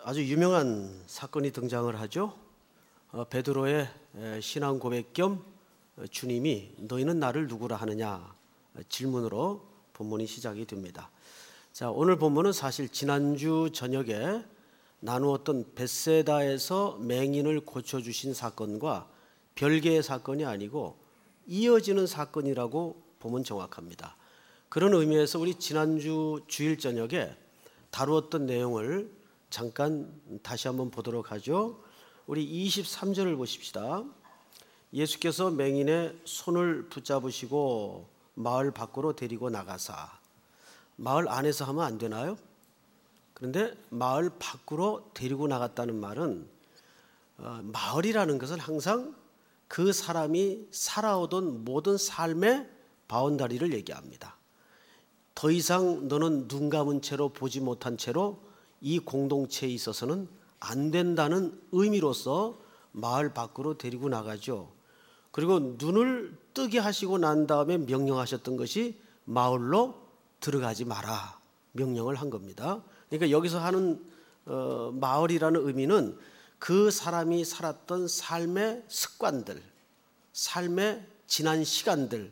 아주 유명한 사건이 등장을 하죠. 베드로의 신앙 고백 겸 주님이 너희는 나를 누구라 하느냐 질문으로 본문이 시작이 됩니다. 자, 오늘 본문은 사실 지난주 저녁에 나누었던 벳세다에서 맹인을 고쳐주신 사건과 별개의 사건이 아니고 이어지는 사건이라고 보면 정확합니다. 그런 의미에서 우리 지난주 주일 저녁에 다루었던 내용을 잠깐 다시 한번 보도록 하죠. 우리 23절을 보십시다. 예수께서 맹인의 손을 붙잡으시고 마을 밖으로 데리고 나가사. 마을 안에서 하면 안 되나요? 그런데 마을 밖으로 데리고 나갔다는 말은 마을이라는 것은 항상 그 사람이 살아오던 모든 삶의 바운다리를 얘기합니다. 더 이상 너는 눈 감은 채로 보지 못한 채로 이 공동체에 있어서는 안 된다는 의미로서 마을 밖으로 데리고 나가죠. 그리고 눈을 뜨게 하시고 난 다음에 명령하셨던 것이 마을로 들어가지 마라 명령을 한 겁니다. 그러니까 여기서 하는 마을이라는 의미는 그 사람이 살았던 삶의 습관들, 삶의 지난 시간들을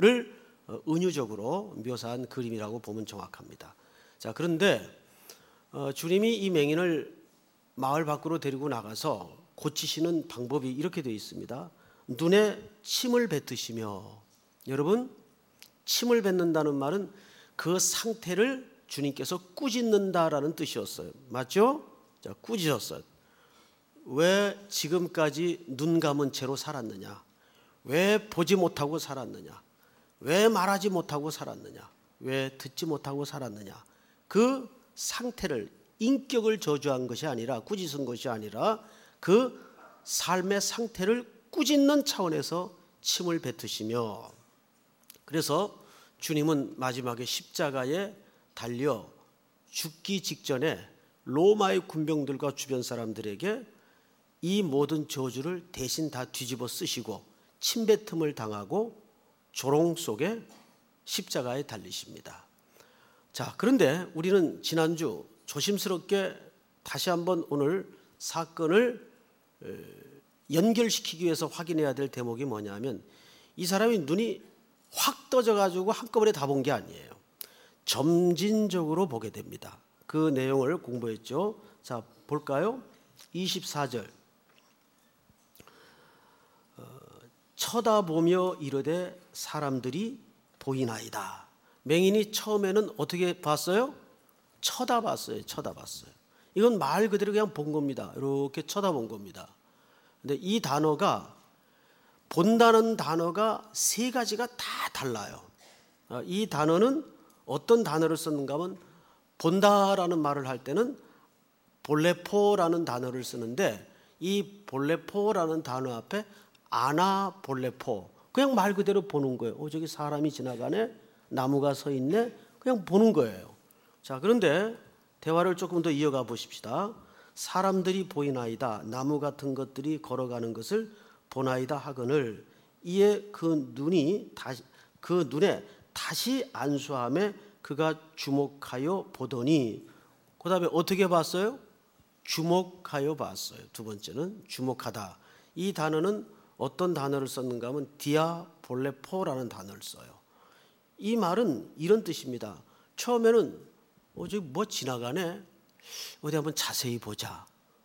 은유적으로 묘사한 그림이라고 보면 정확합니다. 자, 그런데 주님이 이 맹인을 마을 밖으로 데리고 나가서 고치시는 방법이 이렇게 되어 있습니다. 눈에 침을 뱉으시며, 여러분, 침을 뱉는다는 말은 그 상태를 주님께서 꾸짖는다라는 뜻이었어요. 맞죠? 자, 꾸짖었어요. 왜 지금까지 눈 감은 채로 살았느냐? 왜 보지 못하고 살았느냐? 왜 말하지 못하고 살았느냐? 왜 듣지 못하고 살았느냐? 그 상태를, 인격을 저주한 것이 아니라, 꾸짖은 것이 아니라 그 삶의 상태를 꾸짖는 차원에서 침을 뱉으시며, 그래서 주님은 마지막에 십자가에 달려 죽기 직전에 로마의 군병들과 주변 사람들에게 이 모든 저주를 대신 다 뒤집어 쓰시고 침뱉음을 당하고 조롱 속에 십자가에 달리십니다. 자, 그런데 우리는 지난주 조심스럽게 다시 한번 오늘 사건을 연결시키기 위해서 확인해야 될 대목이 뭐냐면, 이 사람이 눈이 확 떠져가지고 한꺼번에 다 본 게 아니에요. 점진적으로 보게 됩니다. 그 내용을 공부했죠. 자, 볼까요? 24절. 쳐다보며 이르되 사람들이 보이나이다. 맹인이 처음에는 어떻게 봤어요? 쳐다봤어요. 이건 말 그대로 그냥 본 겁니다. 이렇게 쳐다본 겁니다. 근데 이 단어가, 본다는 단어가 세 가지가 다 달라요. 이 단어는 어떤 단어를 썼는가 하면, 본다라는 말을 할 때는 볼레포라는 단어를 쓰는데, 이 볼레포라는 단어 앞에 아나 볼레포, 그냥 말 그대로 보는 거예요. 저기 사람이 지나가네, 나무가 서 있네, 그냥 보는 거예요. 자, 그런데 대화를 조금 더 이어가 보십시다. 사람들이 보이나이다, 나무 같은 것들이 걸어가는 것을 보나이다 하거늘, 이에 그 눈에 다시 안수함에 그가 주목하여 보더니, 그 다음에 어떻게 봤어요? 주목하여 봤어요. 두 번째는 주목하다. 이 단어는 어떤 단어를 썼는가 하면 디아볼레포라는 단어를 써요. 이 말은 이런 뜻입니다. 처음에는 저기 뭐 지나가네, 어디 한번 자세히 보자.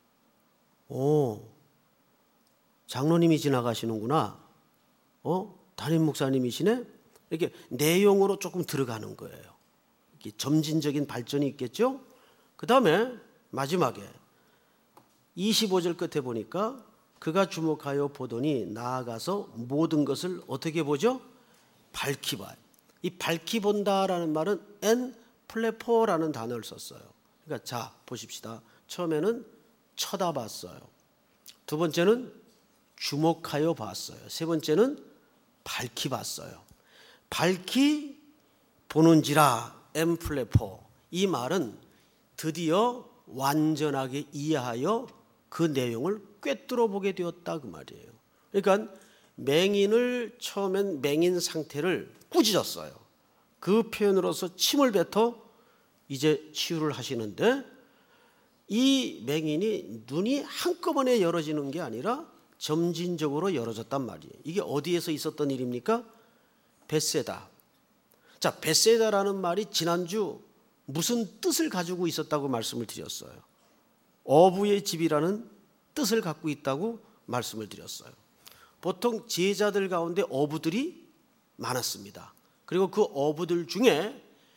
장로님이 지나가시는구나. 담임 목사님이시네. 이렇게 내용으로 조금 들어가는 거예요. 이렇게 점진적인 발전이 있겠죠. 그 다음에 마지막에 25절 끝에 보니까 그가 주목하여 보더니 나아가서 모든 것을 어떻게 보죠? 밝히 봐요. 이 밝히 본다라는 말은 엔 플레포라는 단어를 썼어요. 그러니까 자, 보십시다. 처음에는 쳐다봤어요. 두 번째는 주목하여 봤어요. 세 번째는 밝히 봤어요. 밝히 보는지라 엔 플레포. 이 말은 드디어 완전하게 이해하여 그 내용을 꿰뚫어 보게 되었다, 그 말이에요. 그러니까 맹인을 처음엔 맹인 상태를 꾸짖었어요. 그 표현으로서 침을 뱉어 이제 치유를 하시는데, 이 맹인이 눈이 한꺼번에 열어지는 게 아니라 점진적으로 열어졌단 말이에요. 이게 어디에서 있었던 일입니까? 벳세다. 자, 벳세다라는 말이 지난주 무슨 뜻을 가지고 있었다고 말씀을 드렸어요. 어부의 집이라는 뜻을 갖고 있다고 말씀을 드렸어요. 보통 제자들 가운데 어부들이 많았습니다. 그리고 그 어부들 중에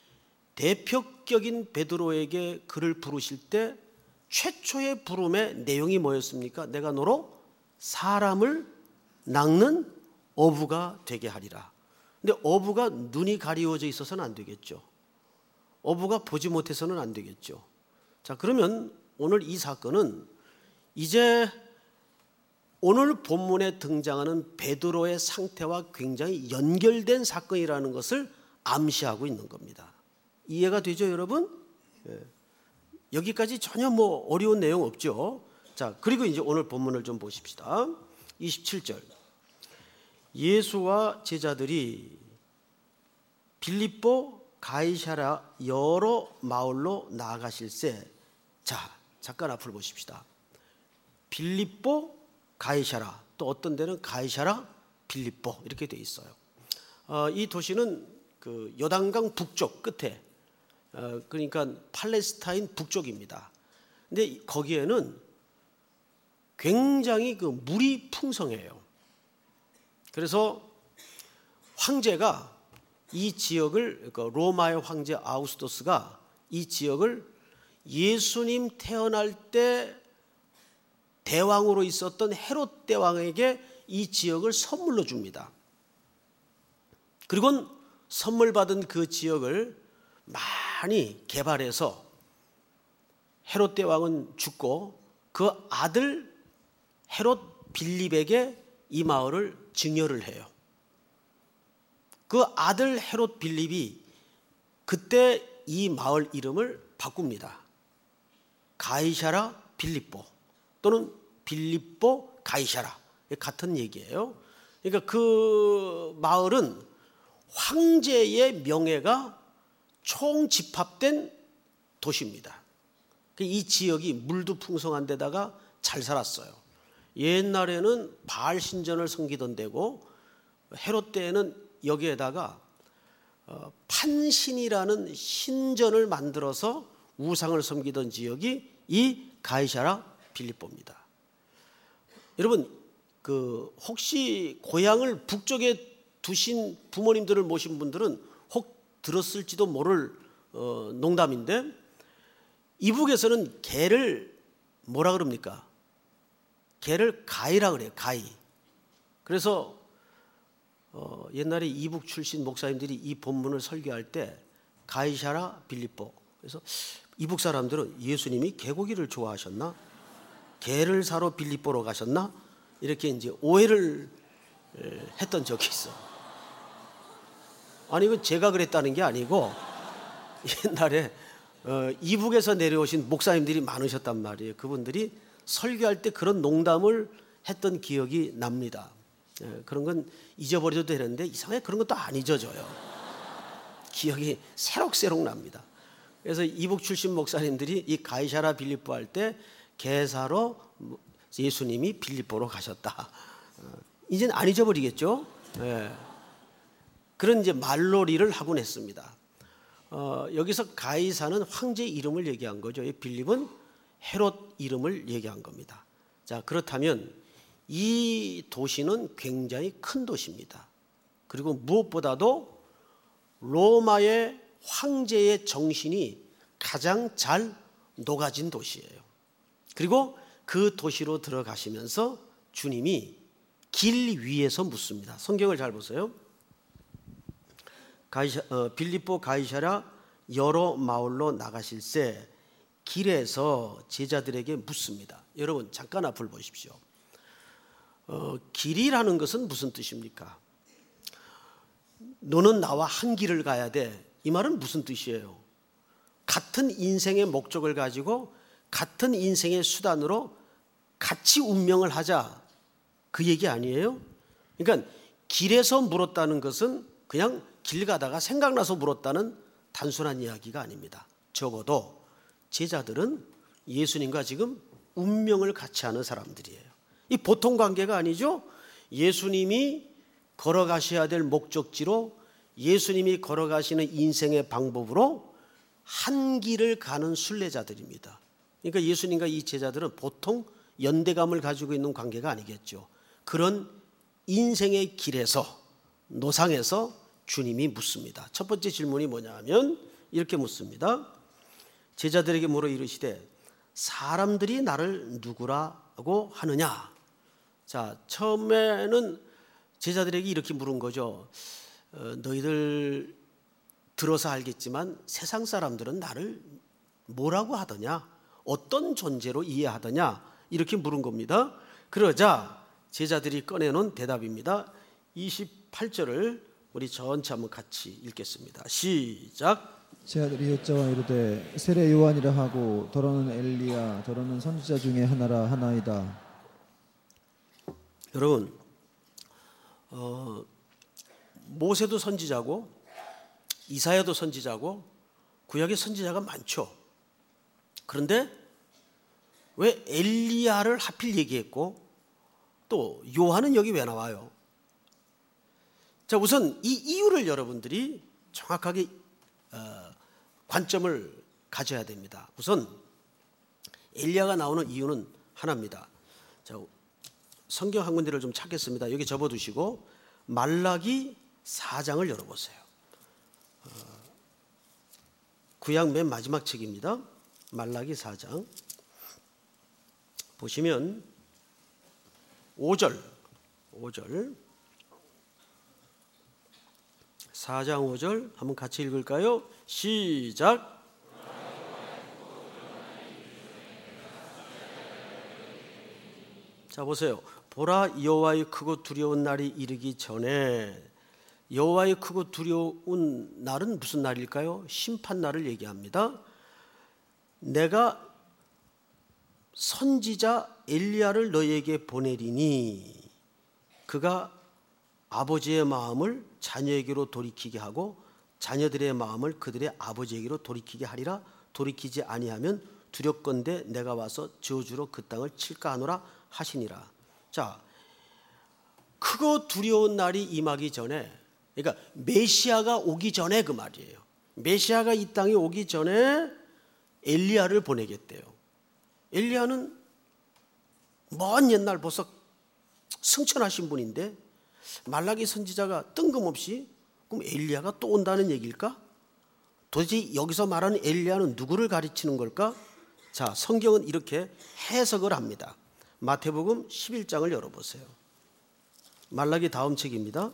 대표격인 베드로에게 그를 부르실 때 최초의 부름의 내용이 뭐였습니까? 내가 너로 사람을 낚는 어부가 되게 하리라. 근데 어부가 눈이 가리워져 있어서는 안 되겠죠. 어부가 보지 못해서는 안 되겠죠. 자, 그러면 오늘 이 사건은 이제 오늘 본문에 등장하는 베드로의 상태와 굉장히 연결된 사건이라는 것을 암시하고 있는 겁니다. 이해가 되죠, 여러분? 여기까지 전혀 어려운 내용 없죠. 자, 그리고 이제 오늘 본문을 좀 보십시다. 27절. 예수와 제자들이 빌립보 가이사랴 여러 마을로 나아가실세. 자, 잠깐 앞을 보십시다. 빌립보 가이사랴, 또 어떤 데는 가이사랴 빌립보 이렇게 돼 있어요. 이 도시는 그 요단강 북쪽 끝에, 그러니까 팔레스타인 북쪽입니다. 근데 거기에는 굉장히 그 물이 풍성해요. 그래서 황제가 이 지역을, 로마의 황제 아우구스토스가 이 지역을 예수님 태어날 때 대왕으로 있었던 헤롯 대왕에게 이 지역을 선물로 줍니다. 그리고 선물 받은 그 지역을 많이 개발해서 헤롯 대왕은 죽고 그 아들 헤롯 빌립에게 이 마을을 증여를 해요. 그 아들 헤롯 빌립이 그때 이 마을 이름을 바꿉니다. 가이사랴 빌립보 또는 빌립보 가이사랴, 같은 얘기예요. 그러니까 그 마을은 황제의 명예가 총집합된 도시입니다. 이 지역이 물도 풍성한 데다가 잘 살았어요. 옛날에는 바알 신전을 섬기던 데고, 헤롯 때에는 여기에다가 판신이라는 신전을 만들어서 우상을 섬기던 지역이 이 가이사랴 빌립보입니다. 여러분, 혹시 고향을 북쪽에 두신 부모님들을 모신 분들은 혹 들었을지도 모를 농담인데, 이북에서는 개를 뭐라 그럽니까? 개를 가이라 그래요. 가이. 그래서 옛날에 이북 출신 목사님들이 이 본문을 설교할 때 가이사랴 빌립보, 그래서 이북 사람들은 예수님이 개고기를 좋아하셨나? 개를 사러 빌립보로 가셨나? 이렇게 이제 오해를 했던 적이 있어. 아니, 이건 제가 그랬다는 게 아니고 옛날에 이북에서 내려오신 목사님들이 많으셨단 말이에요. 그분들이 설교할 때 그런 농담을 했던 기억이 납니다. 그런 건 잊어버려도 되는데 이상하게 그런 것도 안 잊어져요. 기억이 새록새록 납니다. 그래서 이북 출신 목사님들이 이 가이사랴 빌립보 할 때 개사로 예수님이 빌립보로 가셨다. 이제는 안 잊어버리겠죠? 그런 이제 말놀이를 하곤 했습니다. 여기서 가이사는 황제 이름을 얘기한 거죠. 빌립은 헤롯 이름을 얘기한 겁니다. 자, 그렇다면 이 도시는 굉장히 큰 도시입니다. 그리고 무엇보다도 로마의 황제의 정신이 가장 잘 녹아진 도시예요. 그리고 그 도시로 들어가시면서 주님이 길 위에서 묻습니다. 성경을 잘 보세요. 빌립보 가이사랴 여러 마을로 나가실새 길에서 제자들에게 묻습니다. 여러분, 잠깐 앞을 보십시오. 길이라는 것은 무슨 뜻입니까? 너는 나와 한 길을 가야 돼. 이 말은 무슨 뜻이에요? 같은 인생의 목적을 가지고 같은 인생의 수단으로 같이 운명을 하자, 그 얘기 아니에요? 그러니까 길에서 물었다는 것은 그냥 길 가다가 생각나서 물었다는 단순한 이야기가 아닙니다. 적어도 제자들은 예수님과 지금 운명을 같이 하는 사람들이에요. 이 보통 관계가 아니죠. 예수님이 걸어가셔야 될 목적지로, 예수님이 걸어가시는 인생의 방법으로 한 길을 가는 순례자들입니다. 그러니까 예수님과 이 제자들은 보통 연대감을 가지고 있는 관계가 아니겠죠. 그런 인생의 길에서, 노상에서 주님이 묻습니다. 첫 번째 질문이 뭐냐 하면 이렇게 묻습니다. 제자들에게 물어 이르시되 사람들이 나를 누구라고 하느냐. 자, 처음에는 제자들에게 이렇게 물은 거죠. 너희들 들어서 알겠지만 세상 사람들은 나를 뭐라고 하더냐, 어떤 존재로 이해하더냐, 이렇게 물은 겁니다. 그러자 제자들이 꺼내놓은 대답입니다. 28절을 우리 전체 한번 같이 읽겠습니다. 시작. 제자들이 여짜와 이르되 세례 요한이라 하고 더러는 엘리야 더러는 선지자 중에 하나라 하나이다. 여러분, 모세도 선지자고 이사야도 선지자고 구약의 선지자가 많죠. 그런데 왜 엘리야를 하필 얘기했고 또 요한은 여기 왜 나와요? 자, 우선 이 이유를 여러분들이 정확하게 관점을 가져야 됩니다. 우선 엘리야가 나오는 이유는 하나입니다. 자, 성경 한 군데를 좀 찾겠습니다. 여기 접어두시고 말라기 4장을 열어보세요. 구약 맨 마지막 책입니다. 말라기 4장 보시면 5절 4장 5절 한번 같이 읽을까요? 시작. 자, 보세요. 보라, 여호와의 크고 두려운 날이 이르기 전에, 여호와의 크고 두려운 날은 무슨 날일까요? 심판 날을 얘기합니다. 내가 선지자 엘리야를 너희에게 보내리니 그가 아버지의 마음을 자녀에게로 돌이키게 하고 자녀들의 마음을 그들의 아버지에게로 돌이키게 하리라. 돌이키지 아니하면 두렵건대 내가 와서 저주로 그 땅을 칠까 하노라 하시니라. 자, 크고 두려운 날이 임하기 전에, 그러니까 메시아가 오기 전에 그 말이에요. 메시아가 이 땅에 오기 전에 엘리야를 보내겠대요. 엘리야는 먼 옛날 벌써 승천하신 분인데 말라기 선지자가 뜬금없이 그럼 엘리야가 또 온다는 얘기일까? 도대체 여기서 말하는 엘리야는 누구를 가르치는 걸까? 자, 성경은 이렇게 해석을 합니다. 마태복음 11장을 열어보세요. 말라기 다음 책입니다.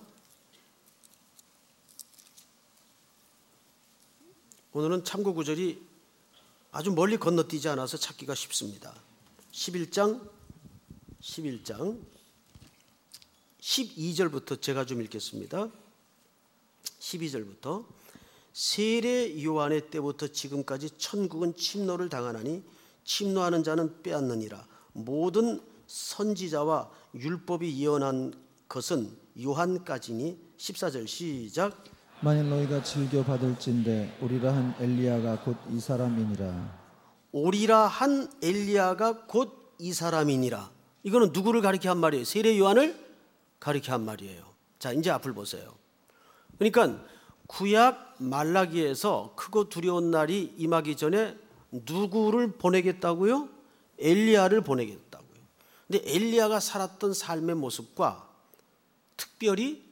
오늘은 참고 구절이 아주 멀리 건너뛰지 않아서 찾기가 쉽습니다. 11장 12절부터 제가 좀 읽겠습니다. 12절부터 세례 요한의 때부터 지금까지 천국은 침노를 당하나니 침노하는 자는 빼앗느니라. 모든 선지자와 율법이 예언한 것은 요한까지니. 14절 시작. 만일 너희가 즐겨 받을진대 오리라 한 엘리야가 곧 이 사람이니라. 오리라 한 엘리야가 곧 이 사람이니라. 이거는 누구를 가리켜 한 말이에요? 세례 요한을 가리켜 한 말이에요. 자, 이제 앞을 보세요. 그러니까 구약 말라기에서 크고 두려운 날이 임하기 전에 누구를 보내겠다고요? 엘리야를 보내겠다고요. 근데 엘리야가 살았던 삶의 모습과 특별히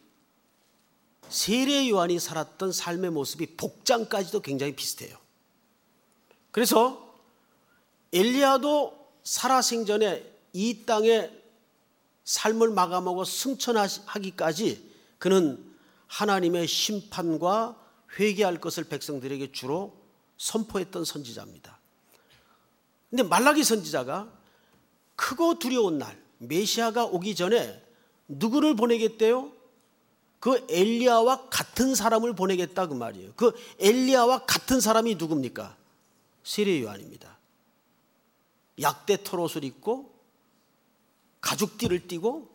세례 요한이 살았던 삶의 모습이 복장까지도 굉장히 비슷해요. 그래서 엘리야도 살아생전에 이 땅에 삶을 마감하고 승천하기까지 그는 하나님의 심판과 회개할 것을 백성들에게 주로 선포했던 선지자입니다. 근데 말라기 선지자가 크고 두려운 날, 메시아가 오기 전에 누구를 보내겠대요? 그 엘리야와 같은 사람을 보내겠다 그 말이에요. 그 엘리야와 같은 사람이 누굽니까? 세례 요한입니다. 약대 털옷을 입고 가죽띠를 띠고.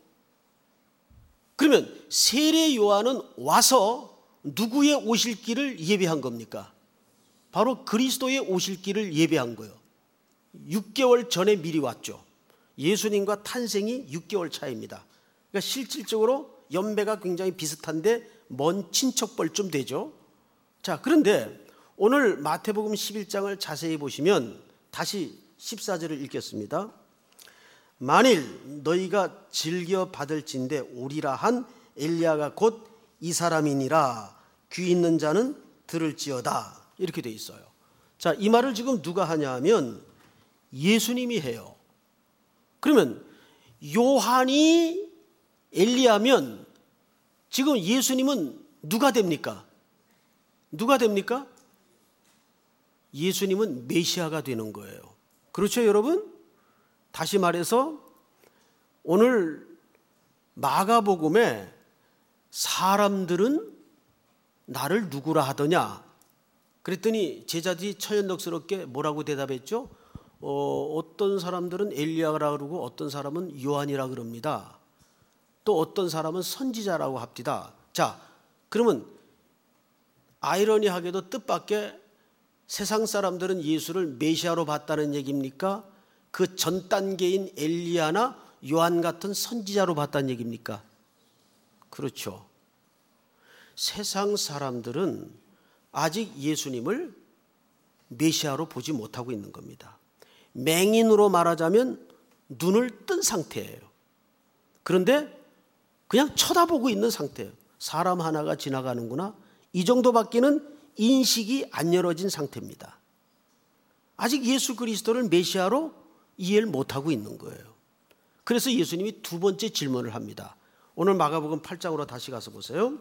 그러면 세례 요한은 와서 누구의 오실 길을 예배한 겁니까? 바로 그리스도의 오실 길을 예배한 거예요. 6개월 전에 미리 왔죠. 예수님과 탄생이 6개월 차이입니다. 그러니까 실질적으로 연배가 굉장히 비슷한데 먼 친척뻘쯤 되죠. 자, 그런데 오늘 마태복음 11장을 자세히 보시면 다시 14절을 읽겠습니다. 만일 너희가 즐겨 받을진대 오리라 한 엘리야가 곧 이 사람이니라 귀 있는 자는 들을지어다, 이렇게 돼 있어요. 자, 이 말을 지금 누가 하냐 하면 예수님이 해요. 그러면 요한이 엘리야면 지금 예수님은 누가 됩니까? 누가 됩니까? 예수님은 메시아가 되는 거예요. 그렇죠, 여러분? 다시 말해서 오늘 마가복음에 사람들은 나를 누구라 하더냐? 그랬더니 제자들이 천연덕스럽게 뭐라고 대답했죠? 어떤 사람들은 엘리야라 그러고 어떤 사람은 요한이라 그럽니다. 또 어떤 사람은 선지자라고 합디다. 자, 그러면 아이러니하게도 뜻밖의 세상 사람들은 예수를 메시아로 봤다는 얘기입니까? 그 전 단계인 엘리야나 요한 같은 선지자로 봤다는 얘기입니까? 그렇죠. 세상 사람들은 아직 예수님을 메시아로 보지 못하고 있는 겁니다. 맹인으로 말하자면 눈을 뜬 상태예요. 그런데 그냥 쳐다보고 있는 상태예요. 사람 하나가 지나가는구나, 이 정도밖에는 인식이 안 열어진 상태입니다. 아직 예수 그리스도를 메시아로 이해를 못하고 있는 거예요. 그래서 예수님이 두 번째 질문을 합니다. 오늘 마가복음 8장으로 다시 가서 보세요.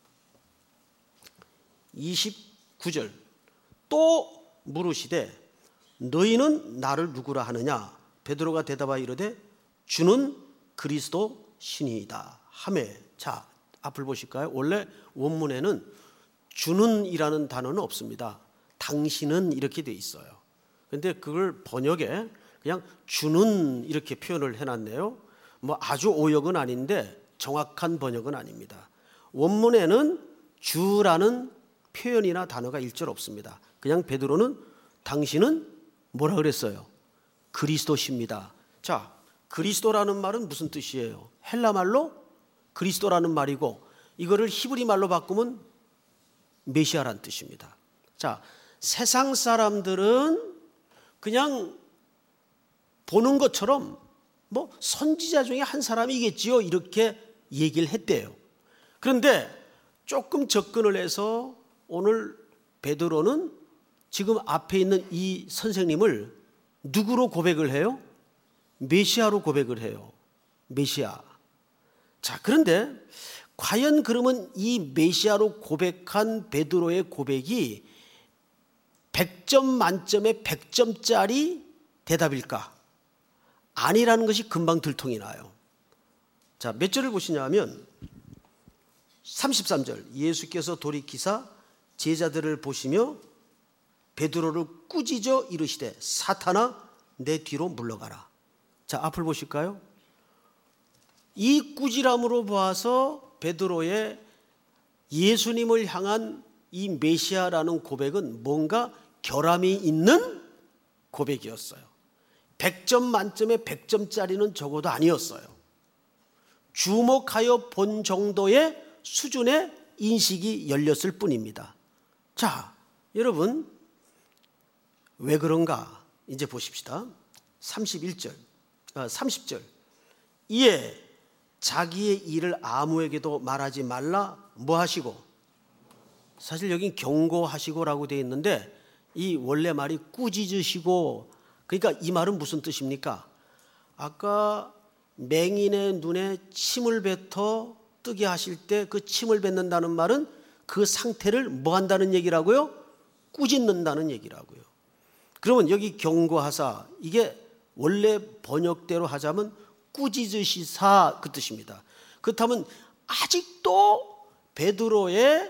29절. 또 물으시되 너희는 나를 누구라 하느냐? 베드로가 대답하여 이르되 주는 그리스도 신이다 하매. 자, 앞을 보실까요? 원래 원문에는 주는이라는 단어는 없습니다. 당신은 이렇게 돼 있어요. 그런데 그걸 번역에 그냥 주는 이렇게 표현을 해놨네요. 뭐 아주 오역은 아닌데 정확한 번역은 아닙니다. 원문에는 주라는 표현이나 단어가 일절 없습니다. 그냥 베드로는 당신은 뭐라 그랬어요? 그리스도십니다. 자, 그리스도라는 말은 무슨 뜻이에요? 헬라 말로 그리스도라는 말이고 이거를 히브리 말로 바꾸면 메시아란 뜻입니다. 자, 세상 사람들은 그냥 보는 것처럼 뭐 선지자 중에 한 사람이겠지요, 이렇게 얘기를 했대요. 그런데 조금 접근을 해서 오늘 베드로는 지금 앞에 있는 이 선생님을 누구로 고백을 해요? 메시아로 고백을 해요. 메시아. 자, 그런데 과연 그러면 이 메시아로 고백한 베드로의 고백이 100점 만점에 100점짜리 대답일까? 아니라는 것이 금방 들통이 나요. 자, 몇 절을 보시냐면 33절. 예수께서 돌이키사 제자들을 보시며 베드로를 꾸짖어 이르시되 사탄아 내 뒤로 물러가라. 자, 앞을 보실까요? 이 꾸지람으로 봐서 베드로의 예수님을 향한 이 메시아라는 고백은 뭔가 결함이 있는 고백이었어요. 100점 만점에 100점짜리는 적어도 아니었어요. 주목하여 본 정도의 수준의 인식이 열렸을 뿐입니다. 자, 여러분 왜 그런가 이제 보십시다. 30절. 이에 자기의 일을 아무에게도 말하지 말라 뭐 하시고, 사실 여긴 경고하시고라고 되어 있는데 이 원래 말이 꾸짖으시고, 그러니까 이 말은 무슨 뜻입니까? 아까 맹인의 눈에 침을 뱉어 뜨게 하실 때 그 침을 뱉는다는 말은 그 상태를 뭐 한다는 얘기라고요? 꾸짖는다는 얘기라고요. 그러면 여기 경고하사, 이게 원래 번역대로 하자면 꾸짖으시사 그 뜻입니다. 그렇다면 아직도 베드로의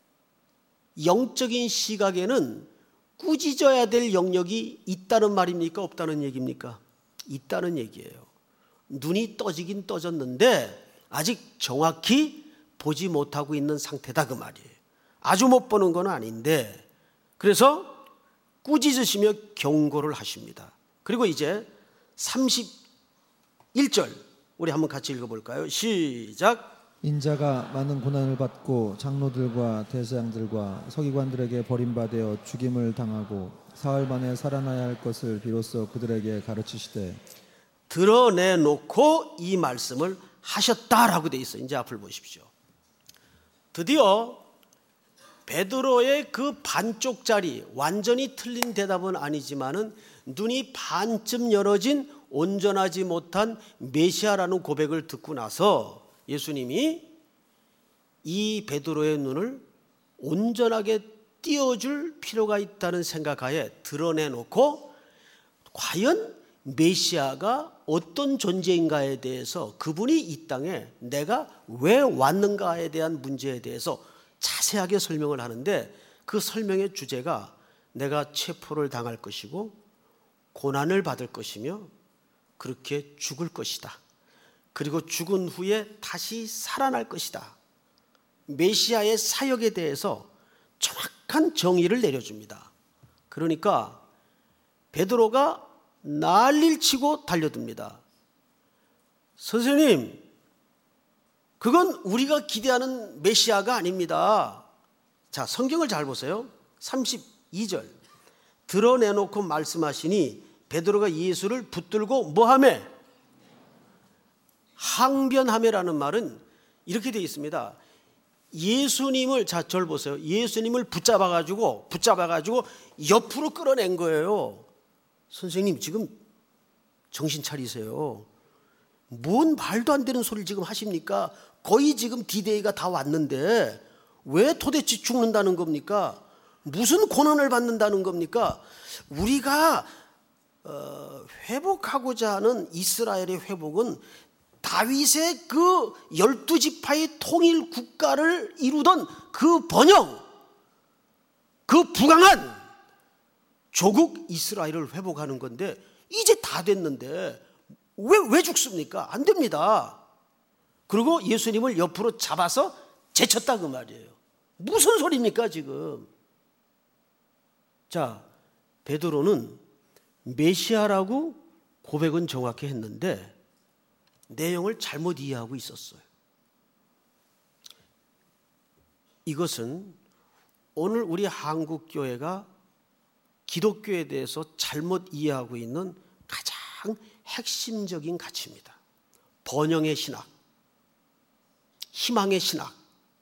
영적인 시각에는 꾸짖어야 될 영역이 있다는 말입니까? 없다는 얘기입니까? 있다는 얘기예요. 눈이 떠지긴 떠졌는데 아직 정확히 보지 못하고 있는 상태다 그 말이에요. 아주 못 보는 건 아닌데, 그래서 꾸짖으시며 경고를 하십니다. 그리고 이제 31절 우리 한번 같이 읽어볼까요? 시작. 인자가 많은 고난을 받고 장로들과 대제사장들과 서기관들에게 버림받아 죽임을 당하고 사흘 만에 살아나야 할 것을 비로소 그들에게 가르치시되 드러내놓고 이 말씀을 하셨다라고 돼 있어요. 이제 앞을 보십시오. 드디어 베드로의 그 반쪽짜리, 완전히 틀린 대답은 아니지만은 눈이 반쯤 열어진 온전하지 못한 메시아라는 고백을 듣고 나서 예수님이 이 베드로의 눈을 온전하게 띄워줄 필요가 있다는 생각하에 드러내놓고 과연 메시아가 어떤 존재인가에 대해서, 그분이 이 땅에 내가 왜 왔는가에 대한 문제에 대해서 자세하게 설명을 하는데, 그 설명의 주제가 내가 체포를 당할 것이고 고난을 받을 것이며 그렇게 죽을 것이다. 그리고 죽은 후에 다시 살아날 것이다. 메시아의 사역에 대해서 정확한 정의를 내려줍니다. 그러니까 베드로가 난리를 치고 달려듭니다. 선생님, 그건 우리가 기대하는 메시아가 아닙니다. 자, 성경을 잘 보세요. 32절. 드러내놓고 말씀하시니 베드로가 예수를 붙들고 뭐하매? 항변하매라는 말은 이렇게 되어 있습니다. 예수님을, 자, 절 보세요. 예수님을 붙잡아가지고 옆으로 끌어낸 거예요. 선생님, 지금 정신 차리세요. 뭔 말도 안 되는 소리를 지금 하십니까? 거의 지금 D-Day가 다 왔는데 왜 도대체 죽는다는 겁니까? 무슨 고난을 받는다는 겁니까? 우리가 회복하고자 하는 이스라엘의 회복은 다윗의 그 12지파의 통일 국가를 이루던 그 번영, 그 부강한 조국 이스라엘을 회복하는 건데 이제 다 됐는데 왜 죽습니까? 안 됩니다. 그리고 예수님을 옆으로 잡아서 제쳤다 그 말이에요. 무슨 소리입니까 지금? 자, 베드로는 메시아라고 고백은 정확히 했는데 내용을 잘못 이해하고 있었어요. 이것은 오늘 우리 한국교회가 기독교에 대해서 잘못 이해하고 있는 가장 핵심적인 가치입니다. 번영의 신학, 희망의 신학,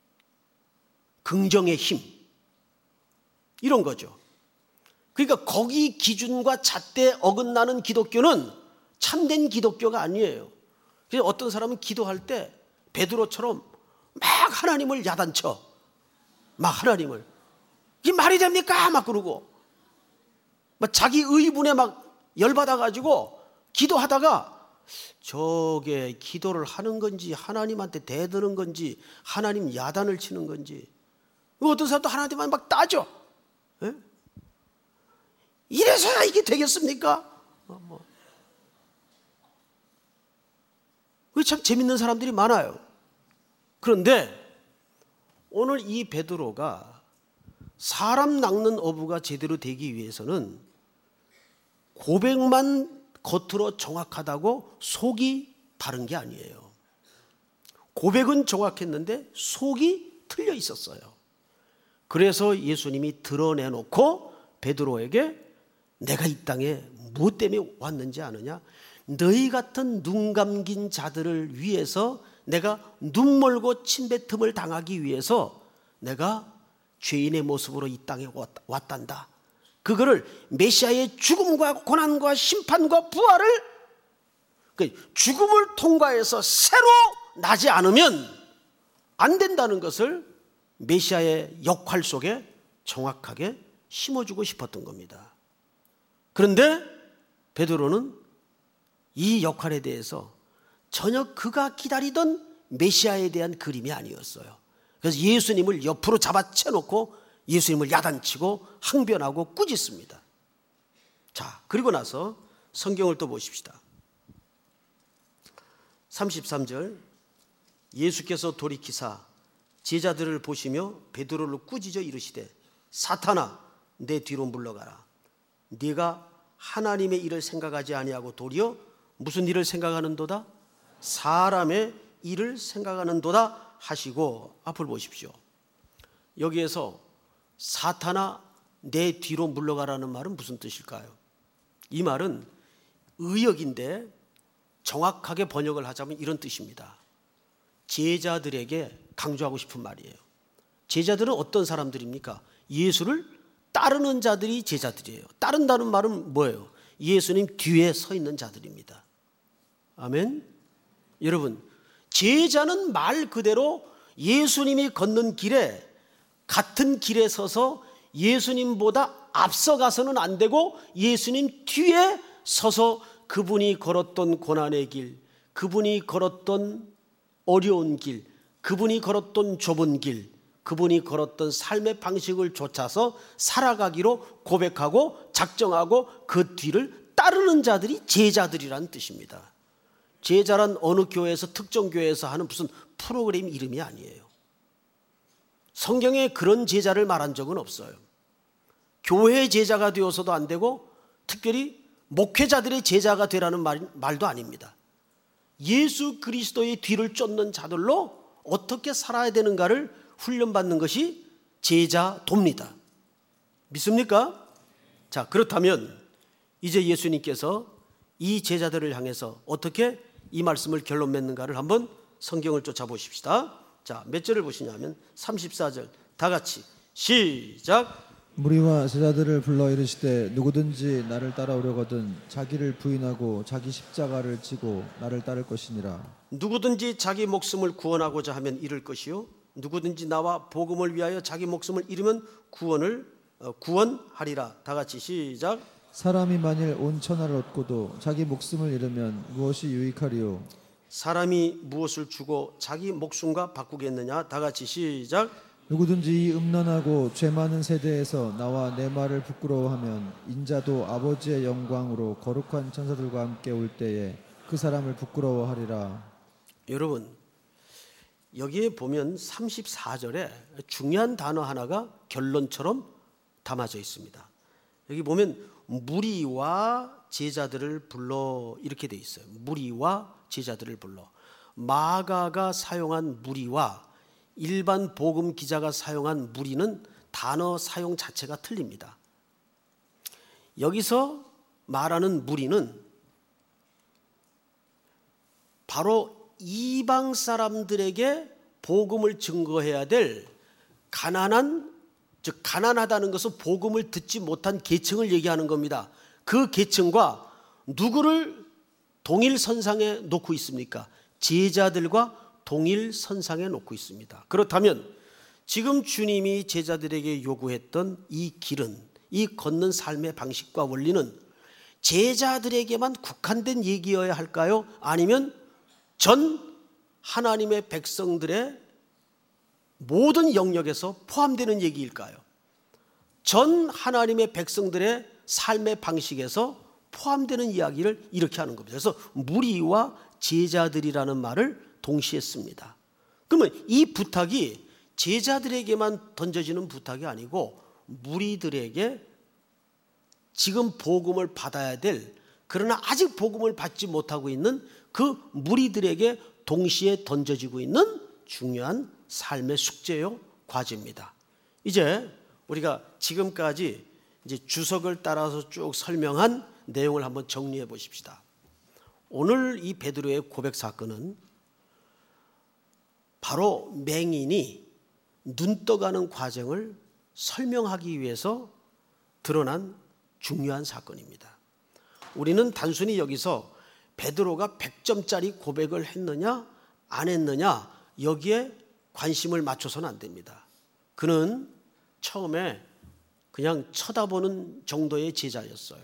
긍정의 힘, 이런 거죠. 그러니까 거기 기준과 잣대에 어긋나는 기독교는 참된 기독교가 아니에요. 그래서 어떤 사람은 기도할 때 베드로처럼 막 하나님을 야단쳐, 막 하나님을, 이게 말이 됩니까? 막 그러고 막 자기 의분에 막 열받아가지고 기도하다가 저게 기도를 하는 건지 하나님한테 대드는 건지 하나님 야단을 치는 건지, 어떤 사람도 하나님한테 막 따져. 예? 이래서야 이게 되겠습니까? 참 재밌는 사람들이 많아요. 그런데 오늘 이 베드로가 사람 낚는 어부가 제대로 되기 위해서는 고백만 겉으로 정확하다고 속이 바른 게 아니에요. 고백은 정확했는데 속이 틀려 있었어요. 그래서 예수님이 드러내놓고 베드로에게 내가 이 땅에 무엇 때문에 왔는지 아느냐? 너희 같은 눈 감긴 자들을 위해서 내가 눈 멀고 침뱉음을 당하기 위해서 내가 죄인의 모습으로 이 땅에 왔단다. 그거를 메시아의 죽음과 고난과 심판과 부활을, 죽음을 통과해서 새로 나지 않으면 안 된다는 것을 메시아의 역할 속에 정확하게 심어주고 싶었던 겁니다. 그런데 베드로는 이 역할에 대해서 전혀 그가 기다리던 메시아에 대한 그림이 아니었어요. 그래서 예수님을 옆으로 잡아채놓고 예수님을 야단치고 항변하고 꾸짖습니다. 자, 그리고 나서 성경을 또 보십시다. 33절, 예수께서 돌이키사 제자들을 보시며 베드로를 꾸짖어 이르시되 사탄아 내 뒤로 물러가라. 네가 하나님의 일을 생각하지 아니하고 도리어 무슨 일을 생각하는도다? 사람의 일을 생각하는도다 하시고, 앞을 보십시오. 여기에서 사탄아 내 뒤로 물러가라는 말은 무슨 뜻일까요? 이 말은 의역인데 정확하게 번역을 하자면 이런 뜻입니다. 제자들에게 강조하고 싶은 말이에요. 제자들은 어떤 사람들입니까? 예수를 따르는 자들이 제자들이에요. 따른다는 말은 뭐예요? 예수님 뒤에 서 있는 자들입니다. 아멘. 여러분, 제자는 말 그대로 예수님이 걷는 길에 같은 길에 서서 예수님보다 앞서가서는 안 되고 예수님 뒤에 서서 그분이 걸었던 고난의 길, 그분이 걸었던 어려운 길, 그분이 걸었던 좁은 길, 그분이 걸었던 삶의 방식을 쫓아서 살아가기로 고백하고 작정하고 그 뒤를 따르는 자들이 제자들이라는 뜻입니다. 제자란 어느 교회에서 특정 교회에서 하는 무슨 프로그램 이름이 아니에요. 성경에 그런 제자를 말한 적은 없어요. 교회 제자가 되어서도 안 되고 특별히 목회자들의 제자가 되라는 말도 아닙니다. 예수 그리스도의 뒤를 쫓는 자들로 어떻게 살아야 되는가를 훈련받는 것이 제자도입니다. 믿습니까? 자, 그렇다면 이제 예수님께서 이 제자들을 향해서 어떻게 이 말씀을 결론 맺는가를 한번 성경을 쫓아보십시다. 자, 몇 절을 보시냐면 34절 다 같이 시작. 무리와 제자들을 불러 이르시되 누구든지 나를 따라오려거든 자기를 부인하고 자기 십자가를 지고 나를 따를 것이니라. 누구든지 자기 목숨을 구원하고자 하면 잃을 것이요 누구든지 나와 복음을 위하여 자기 목숨을 잃으면 구원하리라. 다 같이 시작. 사람이 만일 온 천하를 얻고도 자기 목숨을 잃으면 무엇이 유익하리요? 사람이 무엇을 주고 자기 목숨과 바꾸겠느냐. 다 같이 시작. 누구든지 이 음란하고 죄 많은 세대에서 나와 내 말을 부끄러워하면 인자도 아버지의 영광으로 거룩한 천사들과 함께 올 때에 그 사람을 부끄러워하리라. 여러분, 여기에 보면 34절에 중요한 단어 하나가 결론처럼 담아져 있습니다. 여기 보면 무리와 제자들을 불러 이렇게 돼 있어요. 무리와 제자들을 불러. 마가가 사용한 무리와 일반 복음 기자가 사용한 무리는 단어 사용 자체가 틀립니다. 여기서 말하는 무리는 바로 이방 사람들에게 복음을 증거해야 될 가난한, 즉 가난하다는 것은 복음을 듣지 못한 계층을 얘기하는 겁니다. 그 계층과 누구를 동일 선상에 놓고 있습니까? 제자들과 동일 선상에 놓고 있습니다. 그렇다면 지금 주님이 제자들에게 요구했던 이 길은, 이 걷는 삶의 방식과 원리는 제자들에게만 국한된 얘기여야 할까요? 아니면 전 하나님의 백성들의 모든 영역에서 포함되는 얘기일까요? 전 하나님의 백성들의 삶의 방식에서 포함되는 이야기를 이렇게 하는 겁니다. 그래서 무리와 제자들이라는 말을 동시에 씁니다. 그러면 이 부탁이 제자들에게만 던져지는 부탁이 아니고 무리들에게 지금 복음을 받아야 될, 그러나 아직 복음을 받지 못하고 있는 그 무리들에게 동시에 던져지고 있는 중요한 삶의 숙제요, 과제입니다. 이제 우리가 지금까지 이제 주석을 따라서 쭉 설명한 내용을 한번 정리해 보십시다. 오늘 이 베드로의 고백 사건은 바로 맹인이 눈 떠가는 과정을 설명하기 위해서 드러난 중요한 사건입니다. 우리는 단순히 여기서 베드로가 100점짜리 고백을 했느냐 안 했느냐 여기에 관심을 맞춰서는 안 됩니다. 그는 처음에 그냥 쳐다보는 정도의 제자였어요.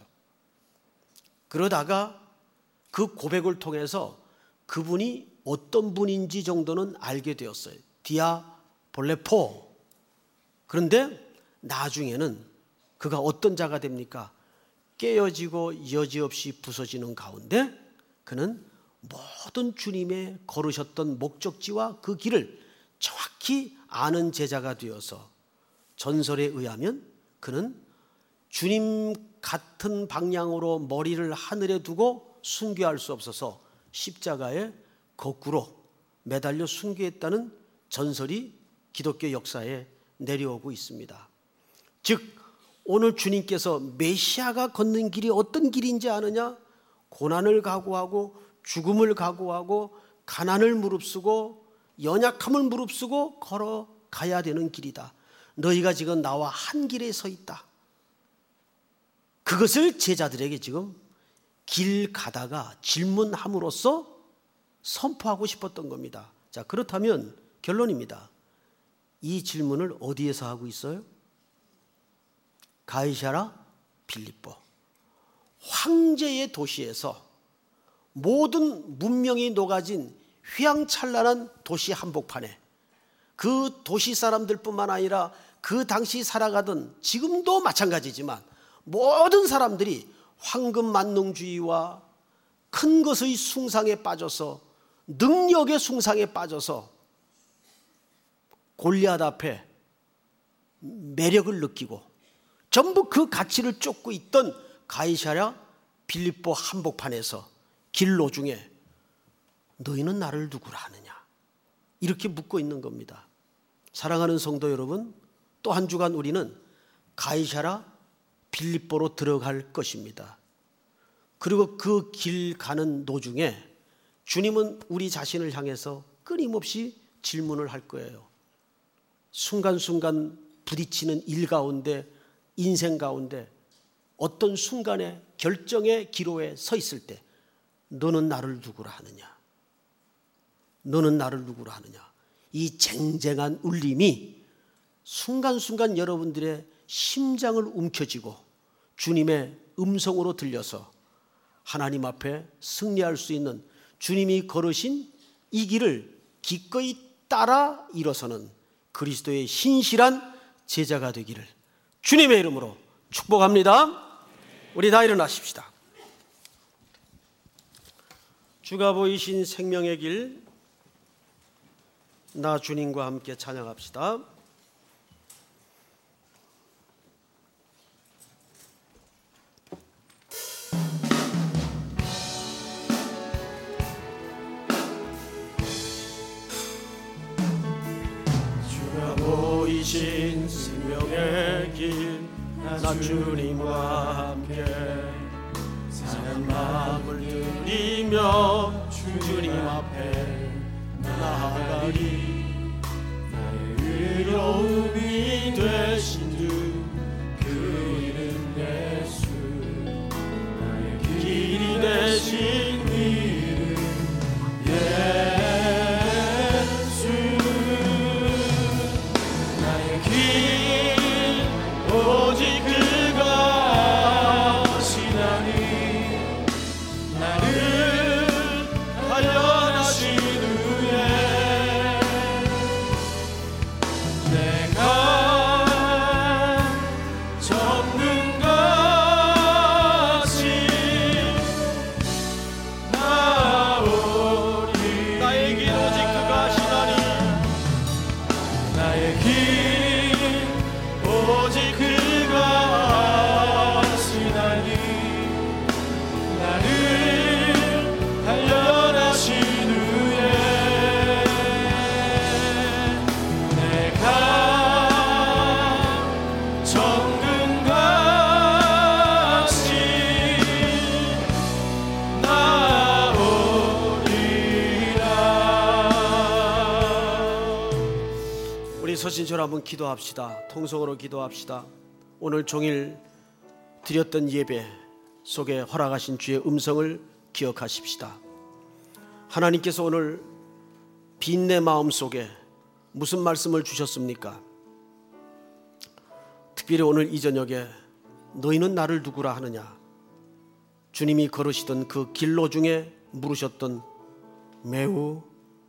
그러다가 그 고백을 통해서 그분이 어떤 분인지 정도는 알게 되었어요. 디아볼레포. 그런데 나중에는 그가 어떤 자가 됩니까? 깨어지고 여지없이 부서지는 가운데 그는 모든 주님의 걸으셨던 목적지와 그 길을 정확히 아는 제자가 되어서 전설에 의하면 그는 주님 같은 방향으로 머리를 하늘에 두고 순교할 수 없어서 십자가에 거꾸로 매달려 순교했다는 전설이 기독교 역사에 내려오고 있습니다. 즉 오늘 주님께서 메시아가 걷는 길이 어떤 길인지 아느냐? 고난을 각오하고 죽음을 각오하고 가난을 무릅쓰고 연약함을 무릅쓰고 걸어가야 되는 길이다. 너희가 지금 나와 한 길에 서 있다. 그것을 제자들에게 지금 길 가다가 질문함으로써 선포하고 싶었던 겁니다. 자, 그렇다면 결론입니다. 이 질문을 어디에서 하고 있어요? 가이사랴 빌립보, 황제의 도시에서 모든 문명이 녹아진 휘황찬란한 도시 한복판에 그 도시 사람들뿐만 아니라 그 당시 살아가던, 지금도 마찬가지지만 모든 사람들이 황금 만능주의와 큰 것의 숭상에 빠져서, 능력의 숭상에 빠져서 골리앗 앞에 매력을 느끼고 전부 그 가치를 쫓고 있던 가이사랴 빌립보 한복판에서 길노중에 너희는 나를 누구라 하느냐, 이렇게 묻고 있는 겁니다. 사랑하는 성도 여러분, 또 한 주간 우리는 가이사랴 빌립보로 들어갈 것입니다. 그리고 그 길 가는 도중에 주님은 우리 자신을 향해서 끊임없이 질문을 할 거예요. 순간순간 부딪히는 일 가운데, 인생 가운데 어떤 순간에 결정의 기로에 서 있을 때 너는 나를 누구라 하느냐, 너는 나를 누구라 하느냐, 이 쟁쟁한 울림이 순간순간 여러분들의 심장을 움켜쥐고 주님의 음성으로 들려서 하나님 앞에 승리할 수 있는, 주님이 걸으신 이 길을 기꺼이 따라 일어서는 그리스도의 신실한 제자가 되기를 주님의 이름으로 축복합니다. 우리 다 일어나십시다. 주가 보이신 생명의 길, 나 주님과 함께 찬양합시다. 주가 보이신 생명의 길, 나 주님과 함께 사랑 마음을 드리며 주님 앞에 나아가리. 나의 의로움이 되신 주 그 이름 예수, 나의 길이 되신 이름 예수. 나의 길 오직 그가 아시나니, 나를 단련하신 후에 서신처럼 한번 기도합시다. 통성으로 기도합시다. 오늘 종일 드렸던 예배 속에 허락하신 주의 음성을 기억하십시다. 하나님께서 오늘 빈 내 마음 속에 무슨 말씀을 주셨습니까? 특별히 오늘 이 저녁에 너희는 나를 누구라 하느냐, 주님이 걸으시던 그 길로 중에 물으셨던 매우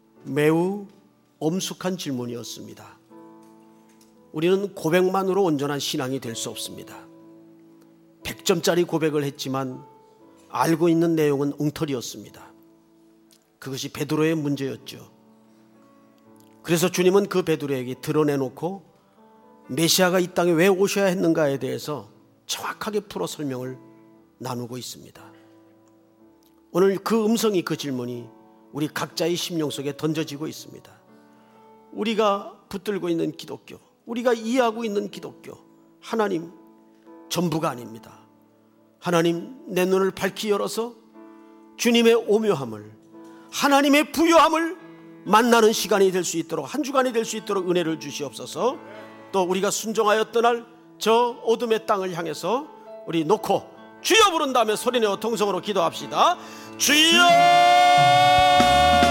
엄숙한 질문이었습니다. 우리는 고백만으로 온전한 신앙이 될 수 없습니다. 100점짜리 고백을 했지만 알고 있는 내용은 엉터리였습니다. 그것이 베드로의 문제였죠. 그래서 주님은 그 베드로에게 드러내놓고 메시아가 이 땅에 왜 오셔야 했는가에 대해서 정확하게 풀어 설명을 나누고 있습니다. 오늘 그 음성이, 그 질문이 우리 각자의 심령 속에 던져지고 있습니다. 우리가 붙들고 있는 기독교, 우리가 이해하고 있는 기독교, 하나님 전부가 아닙니다. 하나님, 내 눈을 밝히 열어서 주님의 오묘함을, 하나님의 부요함을 만나는 시간이 될 수 있도록, 한 주간이 될 수 있도록 은혜를 주시옵소서. 또 우리가 순종하였던 날 저 어둠의 땅을 향해서 우리 놓고 주여 부른 다음에 소리내어 통성으로 기도합시다. 주여!